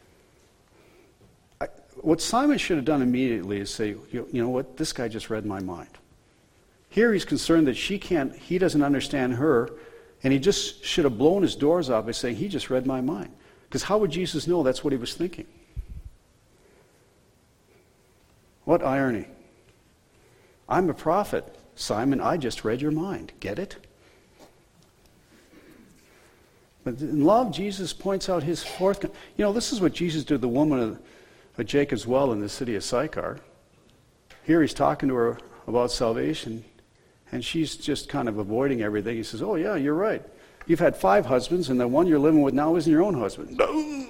What Simon should have done immediately is say, you know what, this guy just read my mind. Here he's concerned that he doesn't understand her, and he just should have blown his doors off by saying, he just read my mind. Because how would Jesus know that's what he was thinking? What irony. I'm a prophet. Simon, I just read your mind. Get it? But in love, Jesus points out his fourth. This is what Jesus did to the woman of Jacob's well in the city of Sychar. Here he's talking to her about salvation, and she's just kind of avoiding everything. He says, "Oh yeah, you're right. You've had 5 husbands, and the one you're living with now isn't your own husband."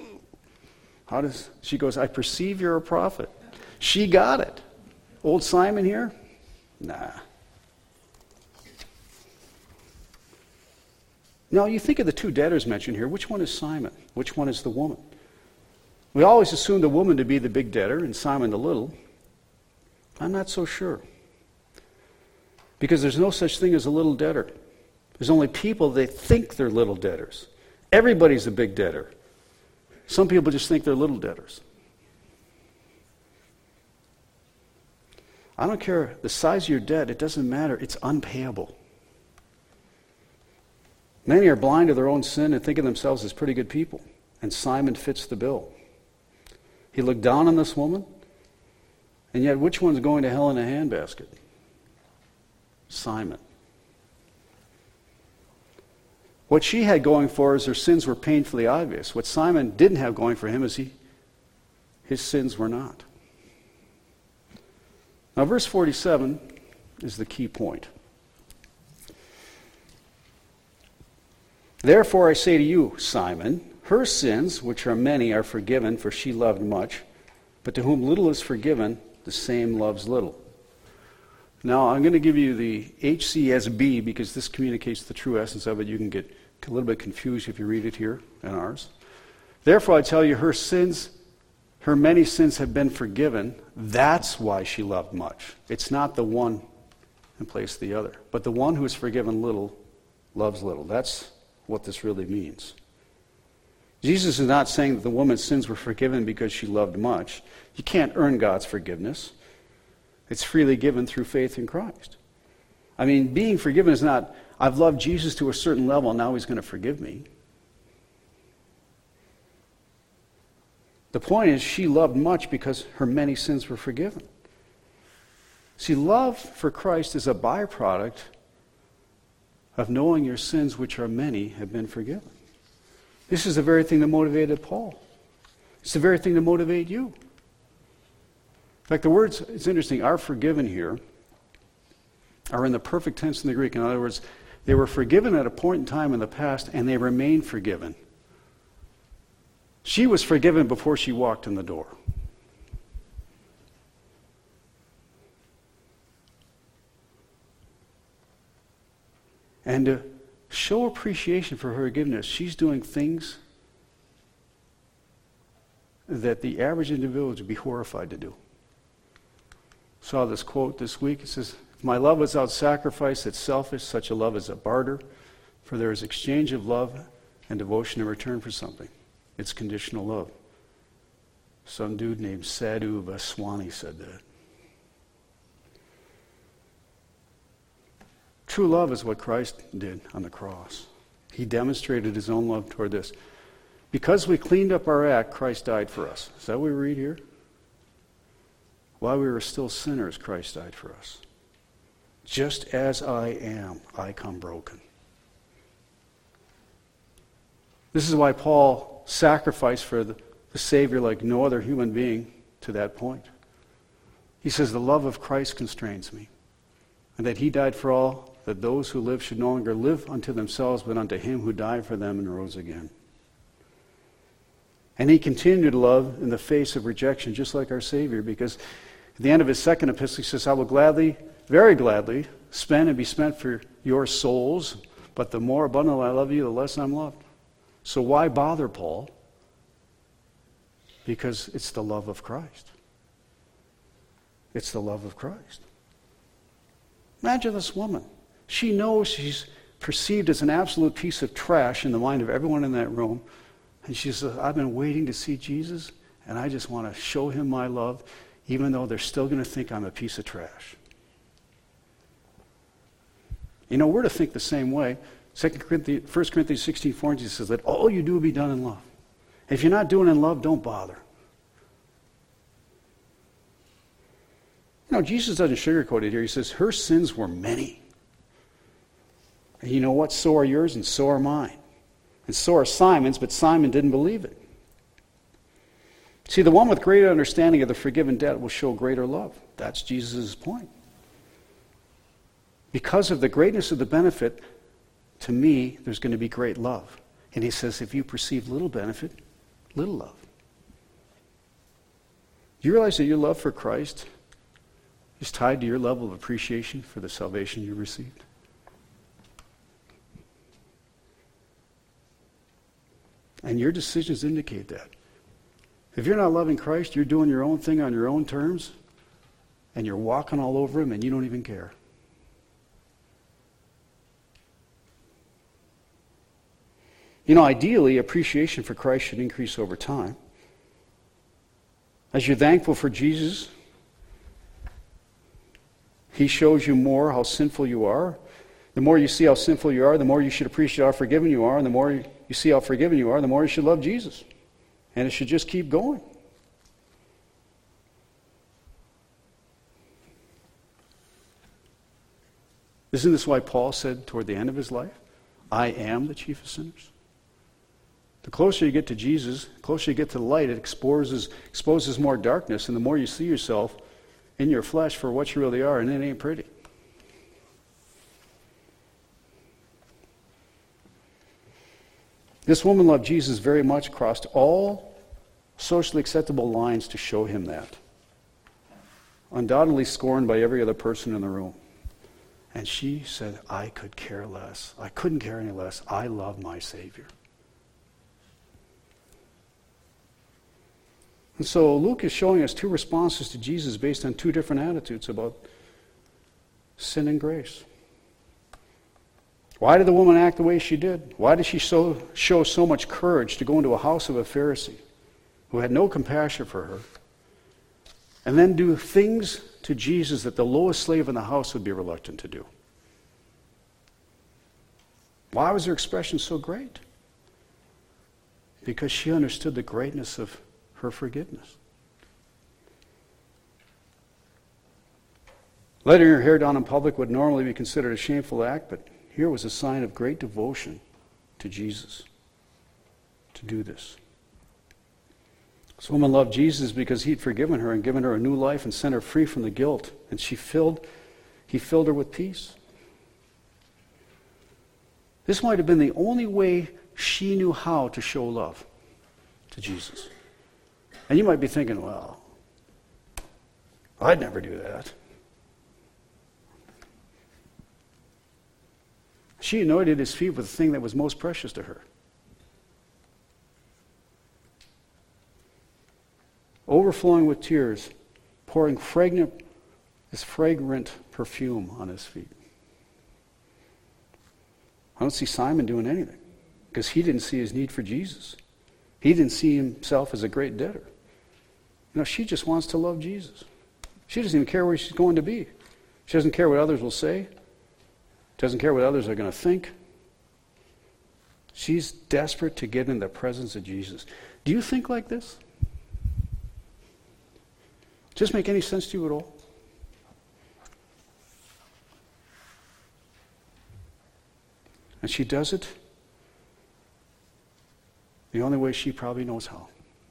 She goes, "I perceive you're a prophet." She got it. Old Simon here? Nah. Now, you think of the 2 debtors mentioned here. Which one is Simon? Which one is the woman? We always assume the woman to be the big debtor and Simon the little. I'm not so sure. Because there's no such thing as a little debtor. There's only people that think they're little debtors. Everybody's a big debtor. Some people just think they're little debtors. I don't care the size of your debt, it doesn't matter. It's unpayable. Many are blind to their own sin and think of themselves as pretty good people. And Simon fits the bill. He looked down on this woman, and yet which one's going to hell in a handbasket? Simon. What she had going for her is her sins were painfully obvious. What Simon didn't have going for him is his sins were not. Now, verse 47 is the key point. "Therefore I say to you, Simon, her sins, which are many, are forgiven, for she loved much. But to whom little is forgiven, the same loves little." Now, I'm going to give you the HCSB because this communicates the true essence of it. You can get a little bit confused if you read it here in ours. "Therefore I tell you, her many sins have been forgiven. That's why she loved much." It's not the one in place of the other. But the one who is forgiven little loves little. That's what this really means. Jesus is not saying that the woman's sins were forgiven because she loved much. You can't earn God's forgiveness. It's freely given through faith in Christ. I mean, being forgiven is not, I've loved Jesus to a certain level, now he's going to forgive me. The point is, she loved much because her many sins were forgiven. See, love for Christ is a byproduct of knowing your sins, which are many, have been forgiven. This is the very thing that motivated Paul. It's the very thing that motivates you. In fact, the words, it's interesting, are forgiven here are in the perfect tense in the Greek. In other words, they were forgiven at a point in time in the past, and they remain forgiven. She was forgiven before she walked in the door. And to show appreciation for her forgiveness, she's doing things that the average individual would be horrified to do. Saw this quote this week. It says, "If my love without sacrifice, it's selfish. Such a love is a barter, for there is exchange of love and devotion in return for something. It's conditional love." Some dude named Sadhu Vaswani said that. True love is what Christ did on the cross. He demonstrated his own love toward this. Because we cleaned up our act, Christ died for us. Is that what we read here? While we were still sinners, Christ died for us. Just as I am, I come broken. This is why Paul sacrificed for the Savior like no other human being to that point. He says, the love of Christ constrains me, and that he died for all, that those who live should no longer live unto themselves, but unto him who died for them and rose again. And he continued to love in the face of rejection, just like our Savior, because at the end of his second epistle, he says, I will gladly, very gladly, spend and be spent for your souls, but the more abundantly I love you, the less I'm loved. So why bother, Paul? Because it's the love of Christ. It's the love of Christ. Imagine this woman. She knows she's perceived as an absolute piece of trash in the mind of everyone in that room. And she says, I've been waiting to see Jesus, and I just want to show him my love, even though they're still going to think I'm a piece of trash. You know, we're to think the same way. 1 Corinthians 16:4 says that all you do will be done in love. If you're not doing it in love, don't bother. You know, Jesus doesn't sugarcoat it here. He says, her sins were many. And you know what? So are yours and so are mine. And so are Simon's, but Simon didn't believe it. See, the one with greater understanding of the forgiven debt will show greater love. That's Jesus' point. Because of the greatness of the benefit, to me, there's going to be great love. And he says, if you perceive little benefit, little love. Do you realize that your love for Christ is tied to your level of appreciation for the salvation you received? And your decisions indicate that. If you're not loving Christ, you're doing your own thing on your own terms, and you're walking all over him, and you don't even care. You know, ideally, appreciation for Christ should increase over time. As you're thankful for Jesus, he shows you more how sinful you are. The more you see how sinful you are, the more you should appreciate how forgiven you are, and the more you see how forgiven you are, the more you should love Jesus. And it should just keep going. Isn't this why Paul said toward the end of his life, I am the chief of sinners? The closer you get to Jesus, the closer you get to the light, it exposes more darkness, and the more you see yourself in your flesh for what you really are, and it ain't pretty. This woman loved Jesus very much, crossed all socially acceptable lines to show him that. Undoubtedly scorned by every other person in the room. And she said, I could care less. I couldn't care any less. I love my Savior. And so Luke is showing us two responses to Jesus based on two different attitudes about sin and grace. Why did the woman act the way she did? Why did she show so much courage to go into a house of a Pharisee who had no compassion for her and then do things to Jesus that the lowest slave in the house would be reluctant to do? Why was her expression so great? Because she understood the greatness of her forgiveness. Letting her hair down in public would normally be considered a shameful act, but here was a sign of great devotion to Jesus to do this. This woman loved Jesus because he'd forgiven her and given her a new life and set her free from the guilt, and he filled her with peace. This might have been the only way she knew how to show love to Jesus. And you might be thinking, well, I'd never do that. She anointed his feet with the thing that was most precious to her. Overflowing with tears, pouring this fragrant perfume on his feet. I don't see Simon doing anything because he didn't see his need for Jesus. He didn't see himself as a great debtor. She just wants to love Jesus. She doesn't even care where she's going to be. She doesn't care what others will say. Doesn't care what others are going to think. She's desperate to get in the presence of Jesus. Do you think like this? Does this make any sense to you at all? And she does it the only way she probably knows how.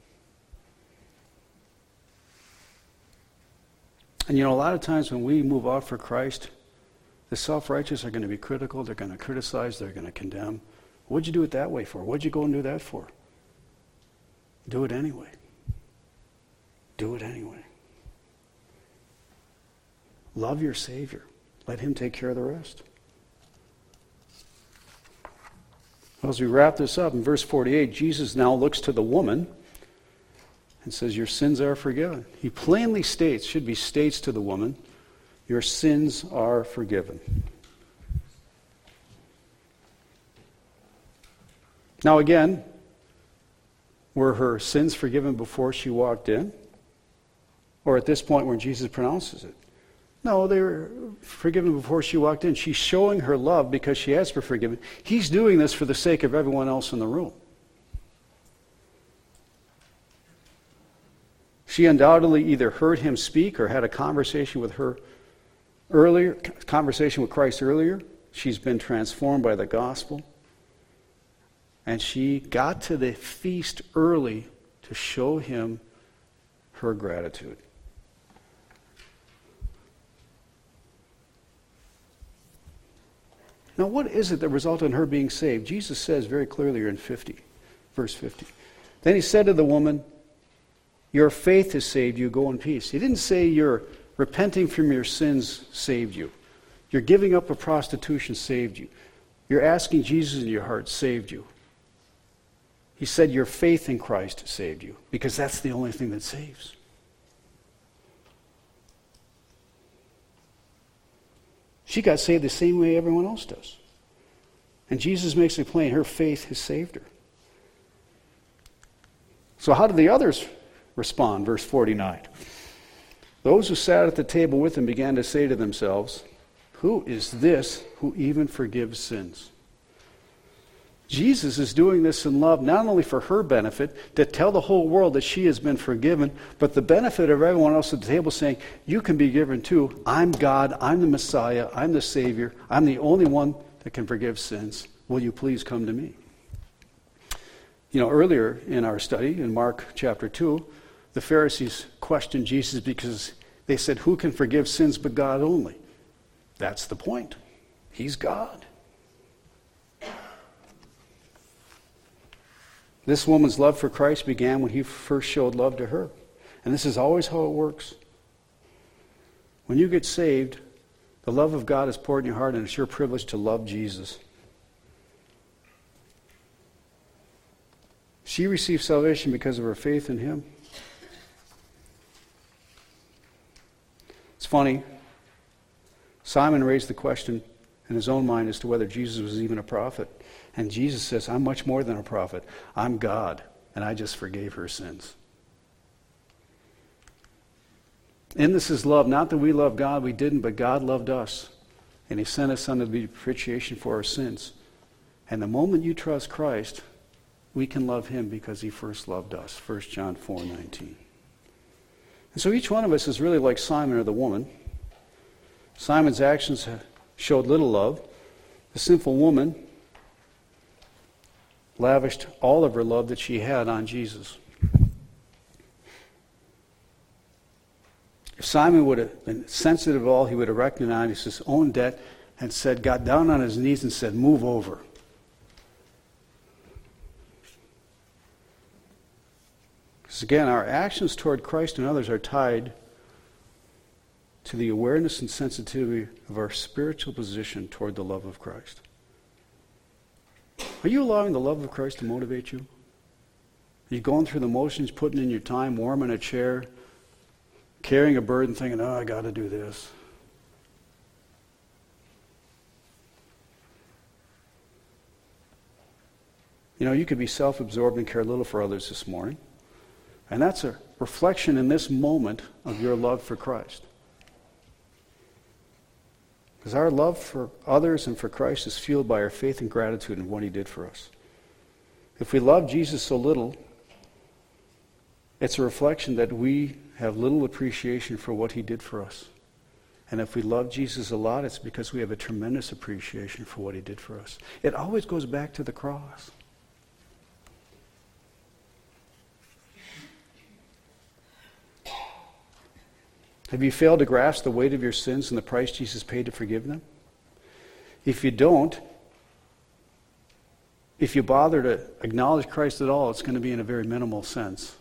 And a lot of times when we move out for Christ, the self-righteous are going to be critical, they're going to criticize, they're going to condemn. What'd you do it that way for? What'd you go and do that for? Do it anyway. Do it anyway. Love your Savior. Let him take care of the rest. Well, as we wrap this up, in verse 48, Jesus now looks to the woman and says, your sins are forgiven. He plainly states to the woman, your sins are forgiven. Now again, were her sins forgiven before she walked in? Or at this point when Jesus pronounces it? No, they were forgiven before she walked in. She's showing her love because she asked for forgiveness. He's doing this for the sake of everyone else in the room. She undoubtedly either heard him speak or had a conversation with Christ earlier. She's been transformed by the gospel. And she got to the feast early to show him her gratitude. Now, what is it that resulted in her being saved? Jesus says very clearly in verse 50. Then he said to the woman, your faith has saved you, go in peace. He didn't say your repenting from your sins saved you. Your giving up of prostitution saved you. Your asking Jesus in your heart saved you. He said your faith in Christ saved you, because that's the only thing that saves. She got saved the same way everyone else does. And Jesus makes it plain, her faith has saved her. So how did the others respond? Verse 49. Those who sat at the table with him began to say to themselves, who is this who even forgives sins? Jesus is doing this in love, not only for her benefit, to tell the whole world that she has been forgiven, but the benefit of everyone else at the table saying, you can be given too. I'm God, I'm the Messiah, I'm the Savior, I'm the only one that can forgive sins. Will you please come to me? Earlier in our study, in Mark chapter 2, the Pharisees questioned Jesus because they said, who can forgive sins but God only? That's the point. He's God. This woman's love for Christ began when he first showed love to her. And this is always how it works. When you get saved, the love of God is poured in your heart, and it's your privilege to love Jesus. She received salvation because of her faith in him. It's funny. Simon raised the question in his own mind as to whether Jesus was even a prophet. And Jesus says, I'm much more than a prophet. I'm God, and I just forgave her sins. And this is love. Not that we love God, we didn't, but God loved us. And he sent his Son to be propitiation for our sins. And the moment you trust Christ, we can love him because he first loved us. 1 John 4:19. And so each one of us is really like Simon or the woman. Simon's actions showed little love. The sinful woman lavished all of her love that she had on Jesus. If Simon would have been sensitive at all, he would have recognized his own debt and said, got down on his knees and said, move over. Because again, our actions toward Christ and others are tied to the awareness and sensitivity of our spiritual position toward the love of Christ. Are you allowing the love of Christ to motivate you? Are you going through the motions, putting in your time, warm in a chair, carrying a burden, thinking, I got to do this? You could be self-absorbed and care little for others this morning. And that's a reflection in this moment of your love for Christ. Because our love for others and for Christ is fueled by our faith and gratitude in what he did for us. If we love Jesus so little, it's a reflection that we have little appreciation for what he did for us. And if we love Jesus a lot, it's because we have a tremendous appreciation for what he did for us. It always goes back to the cross. Have you failed to grasp the weight of your sins and the price Jesus paid to forgive them? If you don't, if you bother to acknowledge Christ at all, it's going to be in a very minimal sense.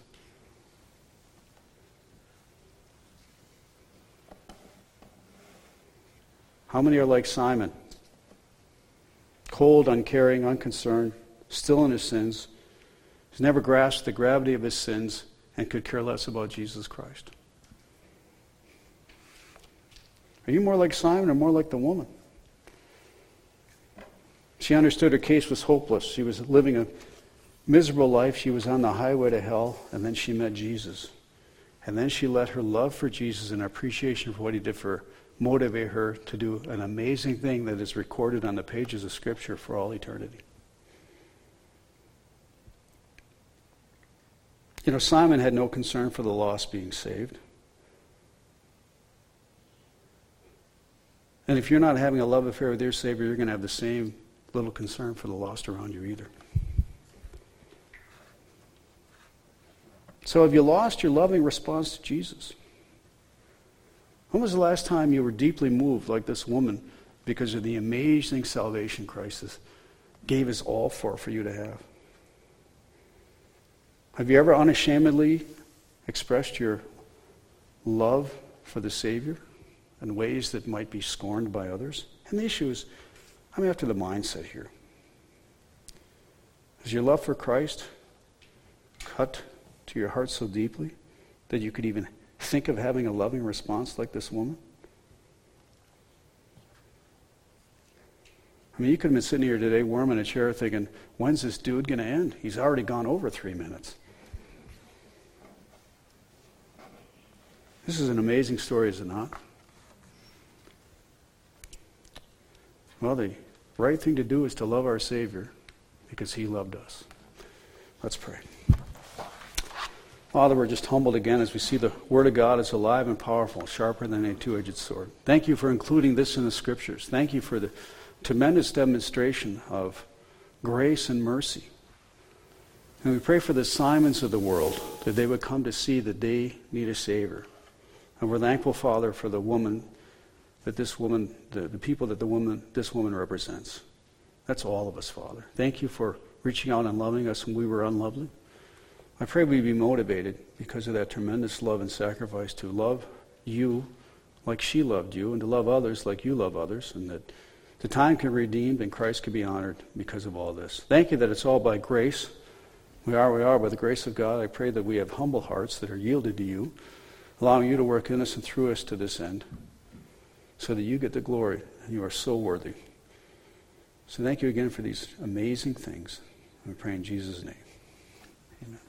How many are like Simon? Cold, uncaring, unconcerned, still in his sins. He's never grasped the gravity of his sins and could care less about Jesus Christ. Are you more like Simon or more like the woman? She understood her case was hopeless. She was living a miserable life. She was on the highway to hell, and then she met Jesus. And then she let her love for Jesus and appreciation for what he did for her motivate her to do an amazing thing that is recorded on the pages of Scripture for all eternity. Simon had no concern for the lost being saved. And if you're not having a love affair with your Savior, you're going to have the same little concern for the lost around you either. So have you lost your loving response to Jesus? When was the last time you were deeply moved like this woman because of the amazing salvation Christ gave his all for you to have? Have you ever unashamedly expressed your love for the Savior in ways that might be scorned by others? And the issue is, I'm after the mindset here. Is your love for Christ cut to your heart so deeply that you could even think of having a loving response like this woman? You could have been sitting here today warm in a chair thinking, when's this dude going to end? He's already gone over 3 minutes. This is an amazing story, is it not? Well, the right thing to do is to love our Savior because he loved us. Let's pray. Father, we're just humbled again as we see the Word of God is alive and powerful, sharper than a two-edged sword. Thank you for including this in the Scriptures. Thank you for the tremendous demonstration of grace and mercy. And we pray for the Simons of the world, that they would come to see that they need a Savior. And we're thankful, Father, for the woman, that this woman, the people that this woman represents. That's all of us, Father. Thank you for reaching out and loving us when we were unlovely. I pray we be motivated because of that tremendous love and sacrifice to love you like she loved you and to love others like you love others, and that the time can be redeemed and Christ can be honored because of all this. Thank you that it's all by grace. We are by the grace of God. I pray that we have humble hearts that are yielded to you, allowing you to work in us and through us to this end, so that you get the glory, and you are so worthy. So thank you again for these amazing things. We pray in Jesus' name. Amen.